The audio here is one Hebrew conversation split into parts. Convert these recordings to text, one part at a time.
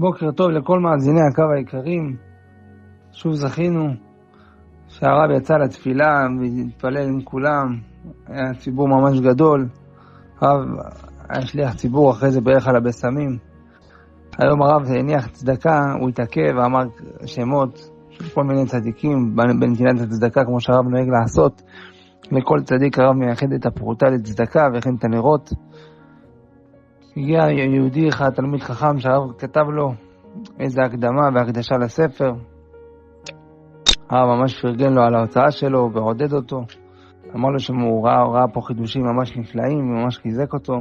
בוקר טוב לכל מאזיני הקו היקרים. שוב זכינו שהרב יצא לתפילה והתפלל עם כולם. היה ציבור ממש גדול. הרב היה שליח ציבור, אחרי זה בערך על הבשמים. היום הרב הניח צדקה, הוא התעכב ואמר שמות של כל מיני צדיקים בנתינת הצדקה, כמו שהרב נוהג לעשות. לכל צדיק הרב מייחד את הפרוטה לצדקה וכן את הנרות. הגיע יהודי אחד, תלמיד חכם, שהרב כתב לו איזה הקדמה והקדשה לספר. הרב ממש פרגן לו על ההוצאה שלו ועודד אותו. אמר לו שהוא ראה פה חידושים ממש נפלאים וממש חיזק אותו.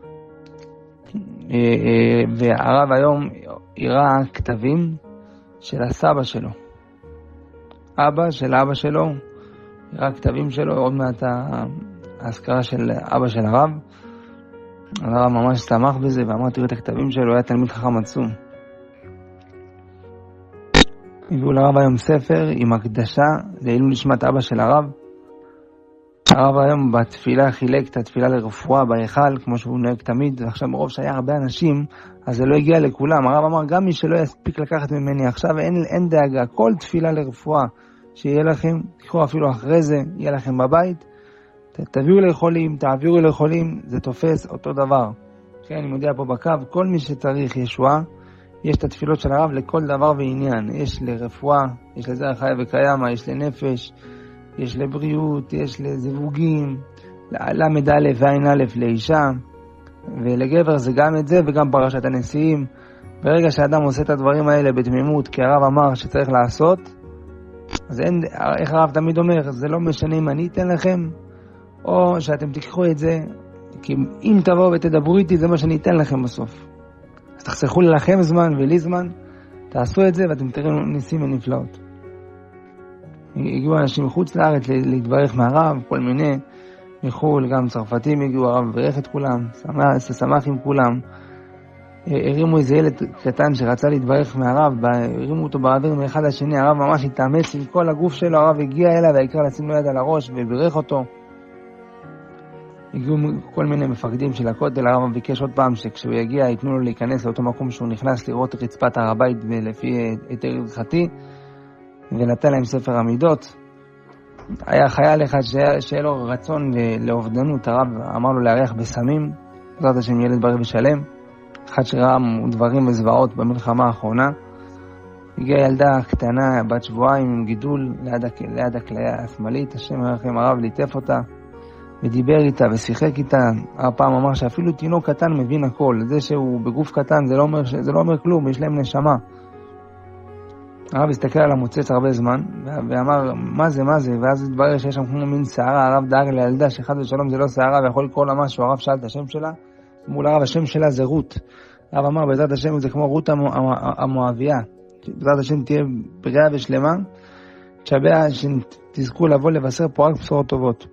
והרב היום הראה כתבים של הסבא שלו. אבא של אבא שלו, הראה כתבים שלו, עוד מעט ההזכרה של אבא של הרב. הרב ממש שמח בזה ואמר תראו את הכתבים שלו, היה תלמיד חכם עצום. הביאו לרב היום ספר עם הקדשה לעילוי נשמת אבא של הרב. הרב היום בתפילה חילק את התפילה לרפואה בהיכל כמו שהוא נוהג תמיד, ועכשיו מרוב שהיה הרבה אנשים אז זה לא הגיע לכולם. הרב אמר גם מי שלא יספיק לקחת ממני עכשיו אין דאגה, כל תפילה לרפואה שיהיה לכם, תקחו אפילו אחרי זה, יהיה לכם בבית, תביאו לחולים, תעבירו לחולים, זה תופס אותו דבר. כן, אני מודיע פה בקו, כל מי שצריך ישועה, יש את התפילות של הרב לכל דבר ועניין. יש לרפואה, יש לזרע חיה וקיימה, יש לנפש, יש לבריאות, יש לזיווגים, למד א' ועין א' לאישה, ולגבר זה גם את זה וגם פרשת הנשיאים. ברגע שאדם עושה את הדברים האלה בתמימות, כי הרב אמר שצריך לעשות, אז אין, איך הרב תמיד אומר, זה לא משנה אם אני אתן לכם, או שאתם תיקחו את זה, כי אם תבואו ותדברו איתי, זה מה שאני אתן לכם בסוף. אז תחסכו לכם זמן ולי זמן, תעשו את זה ואתם תראו ניסים ונפלאות. הגיעו אנשים מחוץ לארץ להתברך מהרב, כל מיני מחול, גם צרפתים הגיעו, הרב ברך את כולם, שמח עם כולם. הרימו איזה ילד קטן שרצה להתברך מהרב, הרימו אותו באוויר מאחד לשני, הרב ממש התאמץ עם כל הגוף שלו, הרב הגיע אליו והעיקר לשים לו יד על הראש וברך אותו. הגיעו כל מיני מפקדים של הכותל, הרב ביקש עוד פעם שכשהוא יגיע ייתנו לו להיכנס לאותו מקום שהוא נכנס לראות רצפת הר הבית לפי היתר הלכתי, ונתן להם ספר המידות. היה חייל אחד שהיה לו רצון לאובדנות, הרב אמר לו להריח בסמים, בעזרת השם ילד בריא ושלם, אחד שראה דברים וזוועות במלחמה האחרונה. הגיעה ילדה קטנה בת שבועיים עם גידול ליד הכליה השמאלית, השם ירחם, הרב ליטף אותה ודיבר איתה ושיחק איתה. הפעם אמר שאפילו תינוק קטן מבין הכל, זה שהוא בגוף קטן זה לא אומר כלום, יש להם נשמה. הרב הסתכל על המוצץ הרבה זמן ואמר מה זה, ואז התברר שיש שם כמו מין שערה. הרב דאג לילדה שחד ושלום זה לא שערה ויכול לקרוא לה משהו. הרב שאל את השם שלה, מול הרב השם שלה זה רות. הרב אמר בעזרת השם זה כמו רות המואביה, בעזרת השם תהיה בריאה ושלמה, תשבע שתזכו לבוא לבשר פה רק בשורות טובות.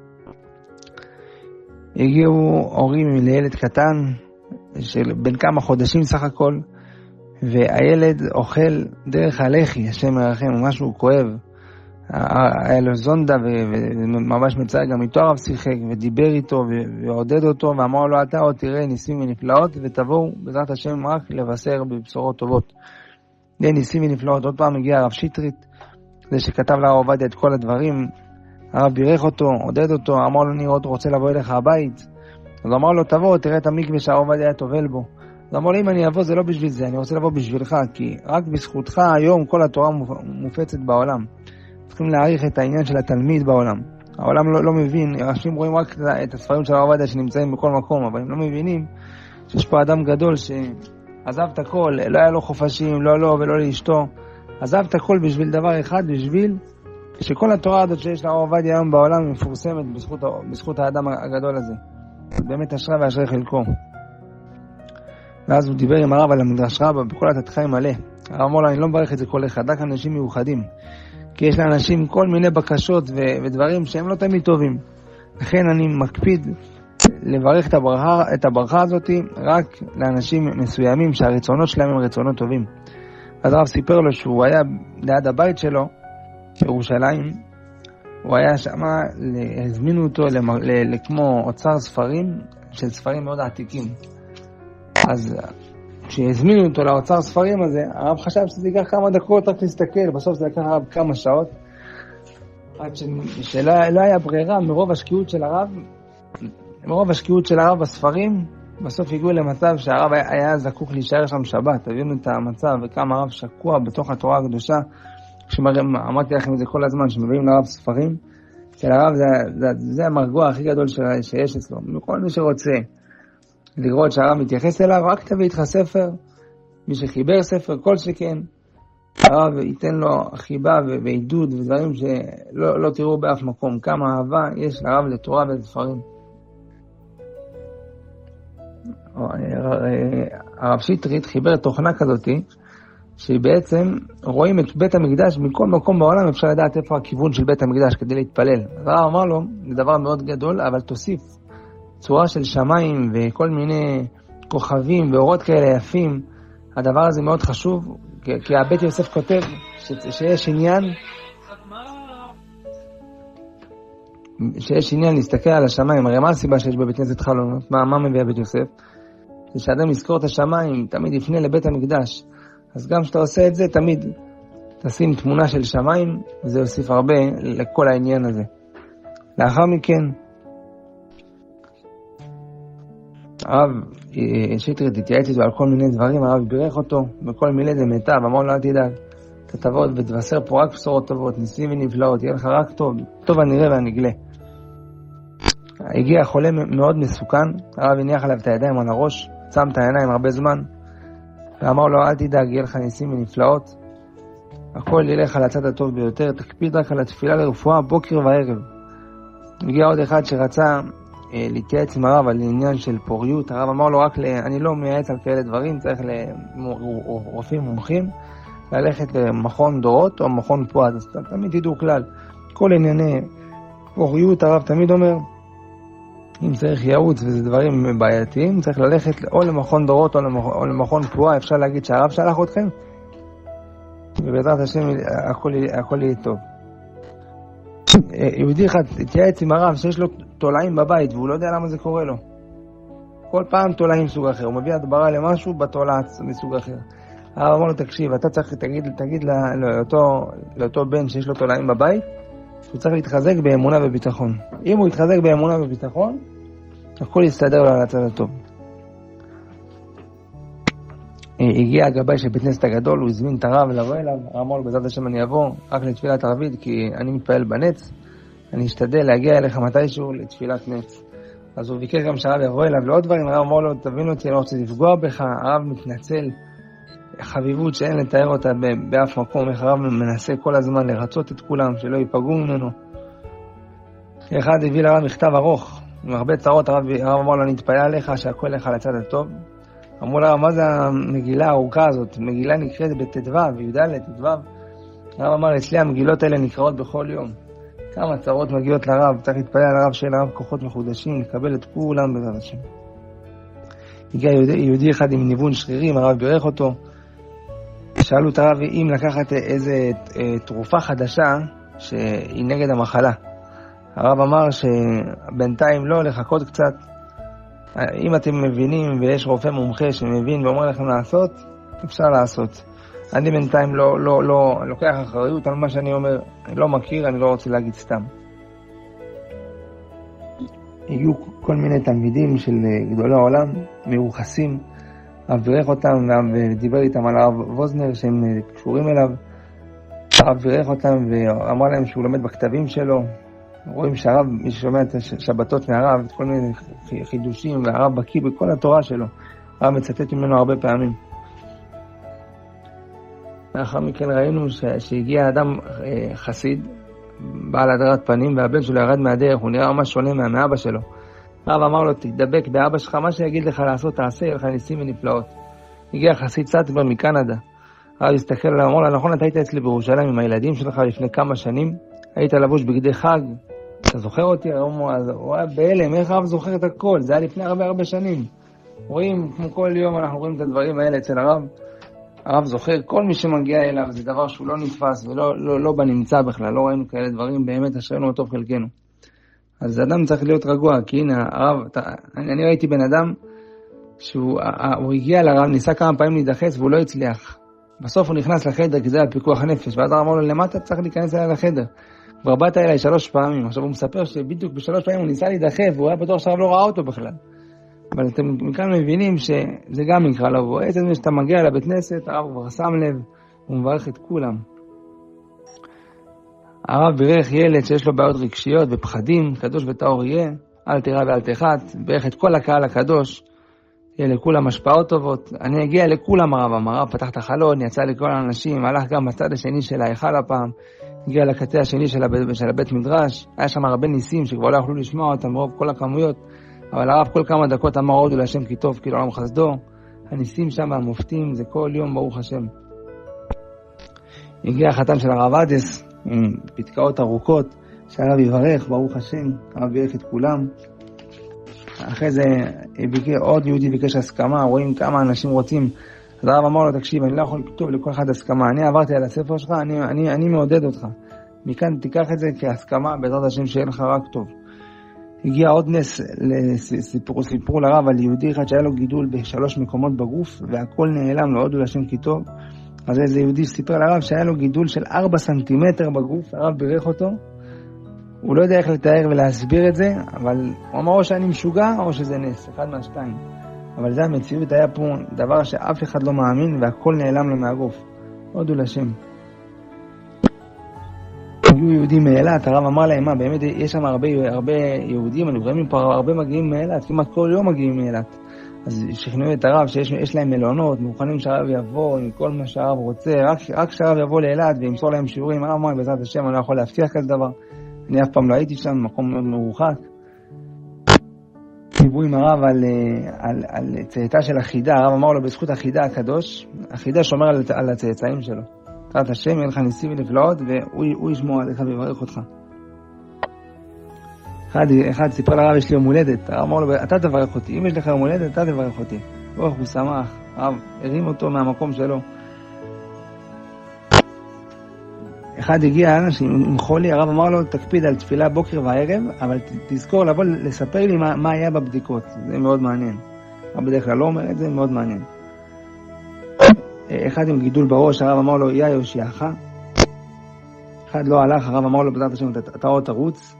הגיעו הורים לילד קטן של בין כמה חודשים סך הכל, והילד אוכל דרך הלחי, השם ירחם, משהו כואב. היה לו זונדה וממש מצא, גם איתו הרב שיחק ודיבר איתו ועודד אותו ואמר לו אתה עוד תראה ניסים ונפלאות ותבואו בעזרת השם רק לבשר בבשורות טובות. זה ניסים ונפלאות. עוד פעם הגיע הרב שטרית, זה שכתב לרב עובדיה את כל הדברים. הרב בירך אותו, עודד אותו, אמר לו אני עוד רוצה לבוא אליך הבית. אז אמר לו תבוא תראה את המקווה שהרב עובדיה היה טובל בו. אז אמר לו אם אני אבוא זה לא בשביל זה, אני רוצה לבוא בשבילך, כי רק בזכותך היום כל התורה מופצת בעולם. צריכים להעריך את העניין של התלמיד בעולם. העולם לא מבין, אנשים רואים רק את הספרים של הרב עובדיה שנמצאים בכל מקום, אבל הם לא מבינים שיש פה אדם גדול שעזב את הכל, לא היה לו חופשים, לא לו ולא לאשתו, עזב את הכל בשביל דבר אחד, בשביל שכל התורה הזאת שיש לרב עובדיה היום בעולם מפורסמת בזכות האדם הגדול הזה. באמת אשרה ואשרי חלקו. ואז הוא דיבר עם הרב על המדרש רבה בכל התתחיים מלא. הרב אמר לו אני לא מברך את זה כל אחד, רק אנשים מיוחדים, כי יש לאנשים כל מיני בקשות ודברים שהם לא תמיד טובים, לכן אני מקפיד לברך את הברכה הזאת רק לאנשים מסוימים שהרצונות שלהם הם רצונות טובים. אז הרב סיפר לו שהוא היה ליד הבית שלו בירושלים, הוא היה שם, הזמינו אותו כמו אוצר ספרים של ספרים מאוד עתיקים. אז כשהזמינו אותו לאוצר ספרים הזה, הרב חשב שזה ייקח כמה דקות רק להסתכל, בסוף זה לקח הרב כמה שעות, עד שלא היה ברירה מרוב השקיעות של הרב בספרים, בסוף הגיעו למצב שהרב היה זקוק להישאר שם שבת. תבינו את המצב וכמה הרב שקוע בתוך התורה הקדושה. אמרתי לכם את זה כל הזמן, שמביאים לרב ספרים, של הרב זה המרגוע הכי גדול שיש אצלו. כל מי שרוצה לראות שהרב מתייחס אליו, רק תביא איתך ספר, מי שחיבר ספר, כל שכן, הרב ייתן לו חיבה ועידוד ודברים שלא תראו באף מקום. כמה אהבה יש לרב לתורה ולספרים. הרב שטרית חיבר תוכנה כזאתי, שבעצם רואים את בית המקדש מכל מקום בעולם, אפשר לדעת איפה הכיוון של בית המקדש כדי להתפלל. אז הרב אמר לו, זה דבר מאוד גדול, אבל תוסיף צורה של שמיים וכל מיני כוכבים ואורות כאלה יפים. הדבר הזה מאוד חשוב, כי הבית יוסף כותב שיש עניין להסתכל על השמיים. הרי מה הסיבה שיש בבית כנסת חלונות? מה מביא הבית יוסף? זה שאדם יזכור את השמיים, תמיד יפנה לבית המקדש. אז גם כשאתה עושה את זה, תמיד תשים תמונה של שמיים, וזה יוסיף הרבה לכל העניין הזה. לאחר מכן, הרב שטרית התייעץ איתו על כל מיני דברים, הרב בירך אותו בכל מיני דמיטב, אמר לו, אל תדאג, אתה תבוא ותבשר פה רק בשורות טובות, ניסים ונפלאות, יהיה לך רק טוב, טוב הנראה והנגלה. הגיע חולה מאוד מסוכן, הרב הניח עליו את הידיים על הראש, שם את העיניים הרבה זמן, ואמר לו, אל תדאג, יהיה לך ניסים ונפלאות, הכל ילך על הצד הטוב ביותר, תקפיד רק על התפילה לרפואה בוקר וערב. הגיע עוד אחד שרצה להתייעץ עם הרב על עניין של פוריות, הרב אמר לו, אני לא מייעץ על כאלה דברים, צריך לרופאים מומחים, ללכת למכון דורות או מכון פועד. אז תמיד תדעו כלל, כל ענייני פוריות, הרב תמיד אומר, אם צריך ייעוץ וזה דברים בעייתיים, צריך ללכת או למכון דורות או למכון פועד. אפשר להגיד שהרב שלח אתכם, ובעזרת השם הכל יהיה טוב. יהודי אחד התייעץ עם הרב שיש לו תולעים בבית והוא לא יודע למה זה קורה לו. כל פעם תולעים מסוג אחר, הוא מביא הדברה למשהו בתולע מסוג אחר. הרב אמר לו, תקשיב, אתה צריך תגיד לאותו בן שיש לו תולעים בבית, הוא צריך להתחזק באמונה וביטחון. אם הוא יתחזק באמונה וביטחון, הכל יסתדר לו על הצד הטוב. הגיע הגבאי של בית כנסת הגדול, הוא הזמין את הרב לבוא אליו, הרב אמר לו, בעזרת השם אני אבוא רק לתפילת ערבית, כי אני מתפעל בנץ, אני אשתדל להגיע אליך מתישהו לתפילת נץ. אז הוא ביקש גם שהרב יבוא אליו לעוד דברים, הרב אמר לו, תבין אותי, אני לא רוצה לפגוע בך. הרב מתנצל, חביבות שאין לתאר אותה באף מקום, איך הרב מנסה כל הזמן לרצות את כולם, שלא ייפגעו ממנו. אחד הביא לרב מכתב ארוך, עם הרבה צרות, הרב אמר לו, אני אתפלל עליך שהכל לך לצד הטוב. אמרו לה, מה זה המגילה הארוכה הזאת? מגילה נקראת בט"ו, י"ד, ט"ו. הרב אמר, אצלי המגילות האלה נקראות בכל יום. כמה צרות מגיעות לרב, צריך להתפלל על הרב שיהיה לרב כוחות מחודשים, לקבל את כולם בעזרת השם. הגיע יהודי אחד עם ניוון שרירים, הרב בירך אותו. שאלו את הרב אם לקחת איזה תרופה חדשה שהיא נגד המחלה. הרב אמר שבינתיים לא, לחכות קצת. אם אתם מבינים ויש רופא מומחה שמבין ואומר לכם לעשות, אפשר לעשות. אני בינתיים לא לוקח אחריות על מה שאני אומר, אני לא מכיר, אני לא רוצה להגיד סתם. הגיעו כל מיני תלמידים של גדולי העולם, מיוחסים, הרב בירך אותם ודיבר איתם על הרב ווזנר שהם קשורים אליו. הרב בירך אותם ואמר להם שהוא לומד בכתבים שלו. רואים שהרב, מי ששומע את השבתות מהרב, את כל מיני חידושים, והרב בקיא בכל התורה שלו. הרב מצטט ממנו הרבה פעמים. לאחר מכן ראינו שהגיע אדם חסיד, בעל הדרת פנים, והבן שלו ירד מהדרך, הוא נראה ממש שונה מאבא שלו. הרב אמר לו, תדבק באבא שלך, מה שיגיד לך לעשות תעשה, יהיה לך ניסים ונפלאות. הגיע חסיד סטבר מקנדה. הרב הסתכל עליו, אמר לו, נכון, אתה היית אצלי בירושלים עם הילדים שלך לפני כמה שנים, היית לבוש בגדי חג, אתה זוכר אותי? הוא היה בהלם, איך הרב זוכר את הכל? זה היה לפני הרבה שנים. רואים, כמו כל יום אנחנו רואים את הדברים האלה אצל הרב. הרב זוכר, כל מי שמגיע אליו זה דבר שהוא לא נתפס ולא בנמצא בכלל, לא ראינו כאלה דברים, באמת אשרנו טוב חלקנו. אז אדם צריך להיות רגוע, כי הנה הרב, אני ראיתי בן אדם שהוא הגיע לרב, ניסה כמה פעמים להידחס והוא לא הצליח. בסוף הוא נכנס לחדר כי זה היה פיקוח נפש, ואז הרב אמר לו, למטה צריך להיכנס אליי לחדר. כבר באת אליי 3 פעמים, עכשיו הוא מספר שבדיוק ב3 פעמים הוא ניסה להידחף, והוא היה בטוח שהרב לא ראה אותו בכלל. אבל אתם מכאן מבינים שזה גם נקרא לבוא. עצם שאתה מגיע לבית כנסת, הרב כבר שם לב, הוא מברך את כולם. הרב בירך ילד שיש לו בעיות רגשיות ופחדים, קדוש וטהור יהיה, אל תירא ואל תחת, בירך את כל הקהל הקדוש, יהיה לכולם השפעות טובות. אני אגיע לכולם, הרב פתח את החלון, יצא לכל האנשים, הלך גם בצד השני של ההיכל הפעם, הגיע לקצה השני של הבית מדרש, היה שם הרבה ניסים שכבר לא יכלו לשמוע אותם ברוב כל הכמויות, אבל הרב כל כמה דקות אמר הודו להשם כי טוב, כי לעולם חסדו. הניסים שם המופתים זה כל יום ברוך השם. הגיע החתן של הרב אדס עם פתקאות ארוכות, שהרב יברך ברוך השם, הרב יברך את כולם. אחרי זה עוד יהודי ביקש הסכמה, רואים כמה אנשים רוצים, אז הרב אמר לו, תקשיב, אני לא יכול לכתוב לכל אחד הסכמה, אני עברתי על הספר שלך, אני מעודד אותך, מכאן תיקח את זה כהסכמה, בעזרת השם שיהיה לך רק טוב. הגיע עוד נס, סיפרו לרב על יהודי אחד שהיה לו גידול ב3 מקומות בגוף, והכל נעלם לו, הודו להשם כי טוב. אז איזה יהודי סיפר לרב שהיה לו גידול של 4 סנטימטר בגוף, הרב בירך אותו, הוא לא יודע איך לתאר ולהסביר את זה, אבל הוא אמר או שאני משוגע או שזה נס, אחד מהשתיים. אבל זה המציאות, היה פה דבר שאף אחד לא מאמין והכל נעלם לו מהגוף. הודו להשם. היו יהודים מאילת, הרב אמר להם, מה, באמת יש שם הרבה יהודים, אני רואים פה הרבה מגיעים מאילת, כמעט כל יום מגיעים מאילת. אז שכנעו את הרב שיש להם מלונות, מוכנים שהרב יבוא עם כל מה שהרב רוצה, רק שהרב יבוא לאילת וימסור להם שיעורים. הרב אמר, בעזרת השם, אני לא יכול להבטיח כזה דבר. אני אף פעם לא הייתי שם, מקום מאוד מרוחק. דיברו עם הרב על צאתה של החידה, הרב אמר לו בזכות החידה הקדוש, החידה שומר על הצאצאים שלו. תראת השם, יהיה לך ניסים ונפלאות, והוא ישמור עליך ויברך אותך. אחד סיפר לרב, יש לי יום הולדת, הרב אמר לו, אתה תברך אותי, אם יש לך יום הולדת, אתה תברך אותי. הוא שמח, הרב הרים אותו מהמקום שלו. אחד הגיע עם חולי, הרב אמר לו, תקפיד על תפילה בוקר וערב, אבל תזכור לבוא לספר לי מה היה בבדיקות, זה מאוד מעניין. הרב בדרך כלל לא אומר את זה, מאוד מעניין. אחד עם גידול בראש, הרב אמר לו, יא יושיעך. אחד לא הלך, הרב אמר לו, בעזרת השם, אתה עוד תרוץ.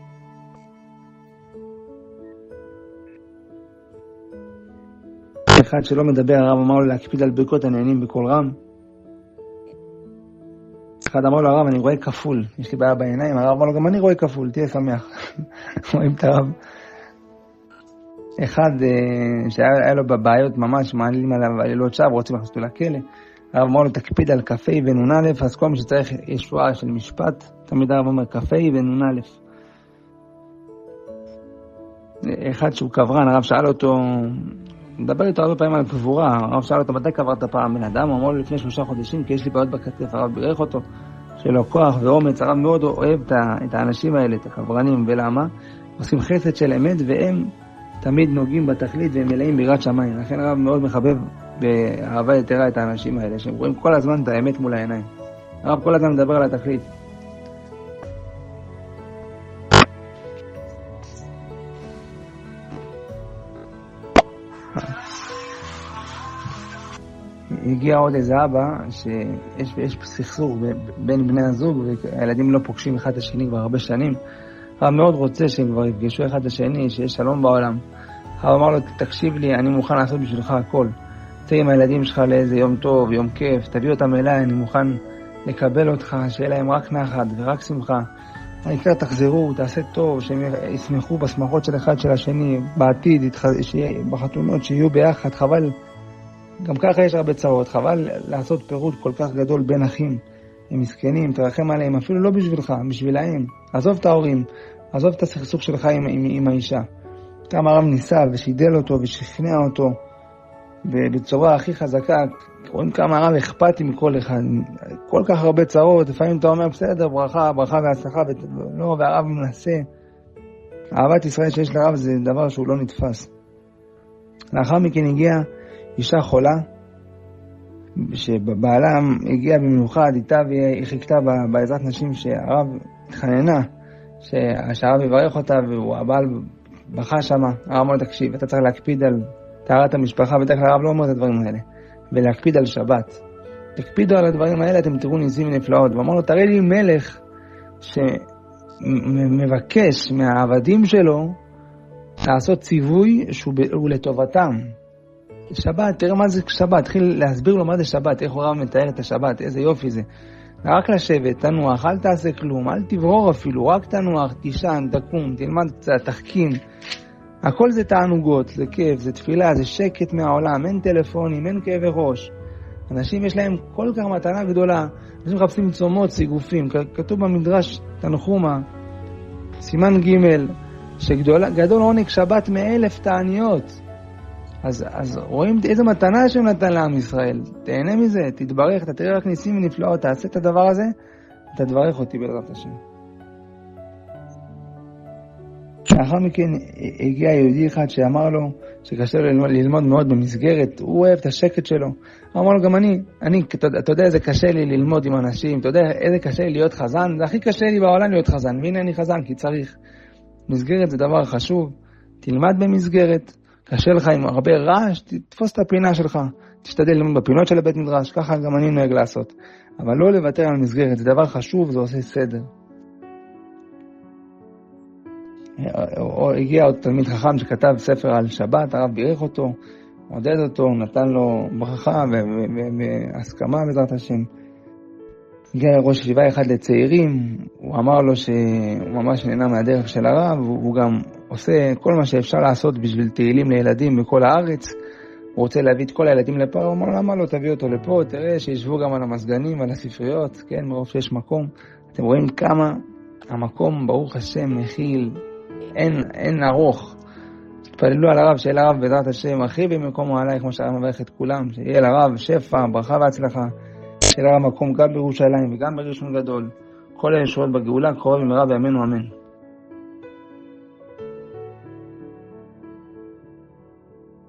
אחד שלא מדבר, הרב אמר לו, להקפיד על ברכות הנהנים בקול רם. אחד אמר לו, הרב, אני רואה כפול, יש לי בעיה בעיניים, הרב אמר לו, גם אני רואה כפול, תהיה שמח. רואים את הרב. אחד שהיה לו בבעיות ממש, מעלים עליו עלילות שווא, רוצים להכניס אותו לכלא. הרב אמר לו, תקפיד על כ"ה ונ"א, אז כל מי שצריך ישועה של משפט, תמיד הרב אומר, כ"ה ונ"א. אחד שהוא קברן, הרב שאל אותו, מדבר איתו הרבה פעמים על קבורה, הרב שאל אותו, מתי קברת פעם בן אדם? הוא אמר לו, לפני 3 חודשים, כי יש לי בעיות בכתף. הרב בירך אותו, שלו כוח ואומץ, הרב מאוד אוהב את האנשים האלה, את הקברנים, ולמה? עושים חסד של אמת, והם תמיד נוגעים בתכלית, והם מלאים ביראת שמיים. לכן הרב מאוד מחבב באהבה יתרה את האנשים האלה, שהם רואים כל הזמן את האמת מול העיניים. הרב כל הזמן מדבר על התכלית. הגיע עוד איזה אבא שיש סכסוך בין בני הזוג והילדים לא פוגשים אחד את השני כבר הרבה שנים. הרב מאוד רוצה שהם כבר יפגשו אחד את השני, שיש שלום בעולם. הרב אמר לו, תקשיב לי, אני מוכן לעשות בשבילך הכל. צא עם הילדים שלך לאיזה יום טוב, יום כיף, תביא אותם אליי, אני מוכן לקבל אותך, שיהיה להם רק נחת ורק שמחה. העיקר תחזרו, תעשה טוב, שהם ישמחו בשמחות של אחד של השני, בעתיד, בחתונות, שיהיו ביחד. חבל, גם ככה יש הרבה צרות, חבל לעשות פירוט כל כך גדול בין אחים. הם מסכנים, תרחם עליהם, אפילו לא בשבילך, בשבילהם. עזוב את ההורים, עזוב את הסכסוך שלך עם האישה. כמה הרב ניסה ושידל אותו ושכנע אותו בצורה הכי חזקה. רואים כמה הרב אכפתי מכל אחד, כל כך הרבה צרות, לפעמים אתה אומר בסדר, ברכה והצלחה, לא, והרב מנסה. אהבת ישראל שיש לרב זה דבר שהוא לא נתפס. לאחר מכן הגיעה אישה חולה, שבעלה הגיע במיוחד איתה והיא חיכתה בעזרת נשים, שהרב התחננה שהרב יברך אותה, והבעל בכה שמה. הרב אמר, תקשיב, אתה צריך להקפיד על טהרת המשפחה, בדרך כלל הרב לא אומר את הדברים האלה. ולהקפיד על שבת. תקפידו על הדברים האלה, אתם תראו ניסים ונפלאות. ואמר לו, תראה לי מלך שמבקש מהעבדים שלו לעשות ציווי שהוא לטובתם. שבת, תראה מה זה שבת, התחיל להסביר לו מה זה שבת, איך הוא הרב מתאר את השבת, איזה יופי זה. רק לשבת, תנוח, אל תעשה כלום, אל תברור אפילו, רק תנוח, תישן, תקום, תלמד קצת, תחכים. הכל זה תענוגות, זה כיף, זה תפילה, זה שקט מהעולם, אין טלפונים, אין כאבי ראש. אנשים יש להם כל כך מתנה גדולה, אנשים מחפשים צומות, סיגופים, כתוב במדרש תנחומה, סימן ג' שגדול עונג שבת 1,000 תעניות. אז רואים איזה מתנה שהוא נתן לעם ישראל. תהנה מזה, תתברך, אתה תראה רק ניסים ונפלאות, תעשה את הדבר הזה, אתה תברך אותי בעזרת השם. לאחר מכן הגיע יהודי אחד שאמר לו שקשה לו ללמוד מאוד במסגרת, הוא אוהב את השקט שלו. הוא אמר לו גם אני, אתה יודע איזה קשה לי ללמוד עם אנשים, אתה יודע איזה קשה לי להיות חזן, זה הכי קשה לי בעולם להיות חזן, והנה אני חזן כי צריך. מסגרת זה דבר חשוב, תלמד במסגרת, קשה לך עם הרבה רעש, תתפוס את הפינה שלך, תשתדל ללמוד בפינות של הבית מדרש, ככה גם אני נוהג לעשות. אבל לא לוותר על מסגרת, זה דבר חשוב, זה עושה סדר. הגיע עוד תלמיד חכם שכתב ספר על שבת, הרב בירך אותו, עודד אותו, נתן לו ברכה והסכמה בעזרת השם. הגיע ראש ישיבה אחד לצעירים, הוא אמר לו שהוא ממש נהנה מהדרך של הרב, הוא גם עושה כל מה שאפשר לעשות בשביל תהילים לילדים בכל הארץ, הוא רוצה להביא את כל הילדים לפה, הוא אמר לו למה לא תביא אותו לפה, תראה שישבו גם על המסגנים, על הספריות, כן, מרוב שיש מקום. אתם רואים כמה המקום ברוך השם מכיל, אין ארוך. תפללו על הרב, שיהיה לרב בעזרת השם, אחי במקומו עליי, כמו שהרב מברך את כולם, שיהיה לרב שפע, ברכה והצלחה, שיהיה לרב מקום גם בירושלים וגם בראשון גדול. כל הישועות בגאולה קרוב במהרה בימינו אמן.